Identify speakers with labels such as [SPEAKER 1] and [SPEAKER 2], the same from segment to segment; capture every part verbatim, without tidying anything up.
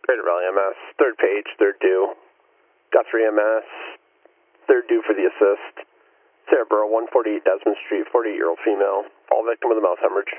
[SPEAKER 1] Greater Valley M S, third page, third due. Guthrie M S, third due for the assist. Sarahboro, one forty-eight Desmond Street, forty-eight-year-old female. Fall victim with a mouth hemorrhage.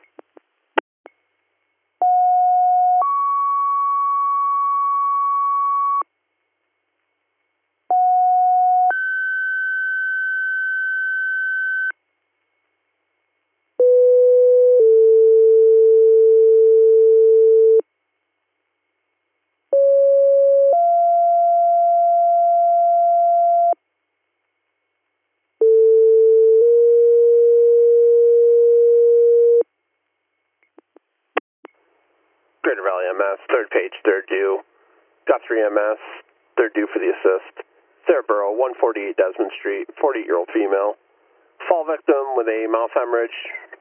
[SPEAKER 1] Greater Valley M S, third page, third due. Guthrie M S, third due for the assist. Sarahboro, one forty-eight Desmond Street, forty-eight-year-old female. Fall victim with a mouth hemorrhage.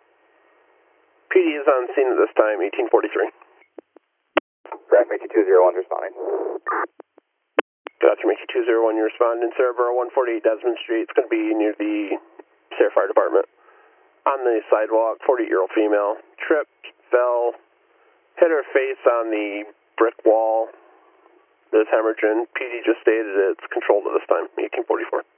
[SPEAKER 1] P D is on scene at this time, eighteen forty-three.
[SPEAKER 2] Graph Mickey two zero one responding.
[SPEAKER 1] Gotcha, Mickey two zero one, you respond in Sarahboro, one forty-eight Desmond Street. It's going to be near the Sarah Fire Department. On the sidewalk, forty-eight-year-old female. Tripped, fell, hit her face on the brick wall. There's hemorrhaging. P D just stated it's controlled at this time, eighteen forty-four.